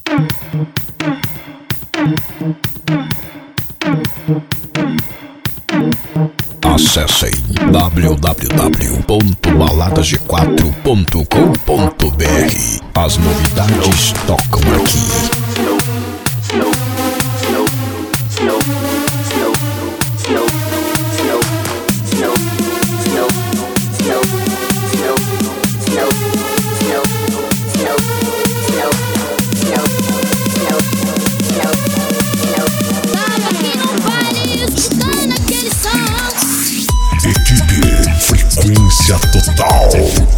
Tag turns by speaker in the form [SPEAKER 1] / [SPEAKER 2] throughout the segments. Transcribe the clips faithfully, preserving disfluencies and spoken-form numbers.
[SPEAKER 1] Acessem w w w ponto baladas g quatro ponto com ponto b r. As novidades tocam aqui.
[SPEAKER 2] Equipe Frequência Total.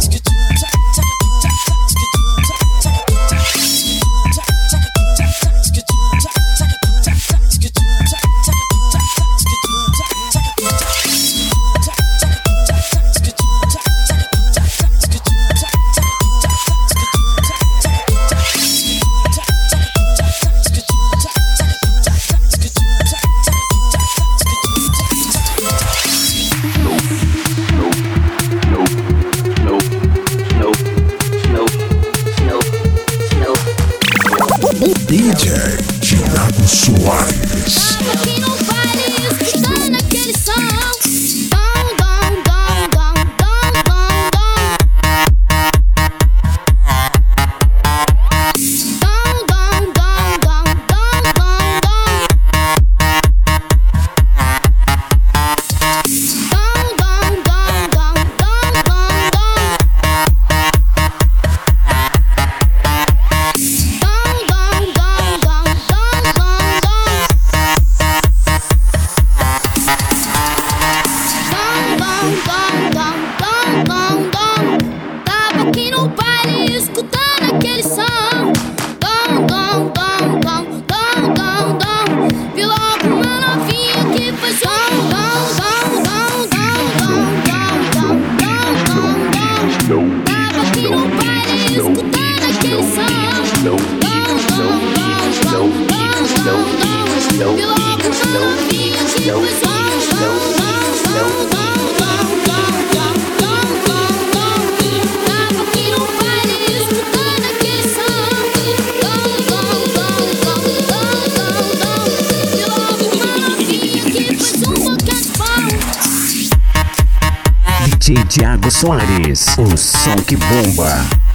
[SPEAKER 2] D J Thiago Soares.
[SPEAKER 3] Aqui no baile, escutando aquele som. Dom, dom, dom, dom, dom, dom, dom. Dom, dom, dom, dom, dom, dom, dom. Dom, dom, dom, dom, dom, dom, dom. Tava aqui no baile escutando aquele som. Dom, dom, dom, dom, dom, dom, dom. Vi logo uma novinha que faz som. Dom, dom, dom, dom, dom, dom, dom, dom, dom. Tava aqui no baile escutando aquele som. Dom, dom, dom, dom, dom, dom, dom. Vi logo uma novinha que faz som. Dom, dom, dom, dom.
[SPEAKER 4] D J Thiago Soares, o som que bomba.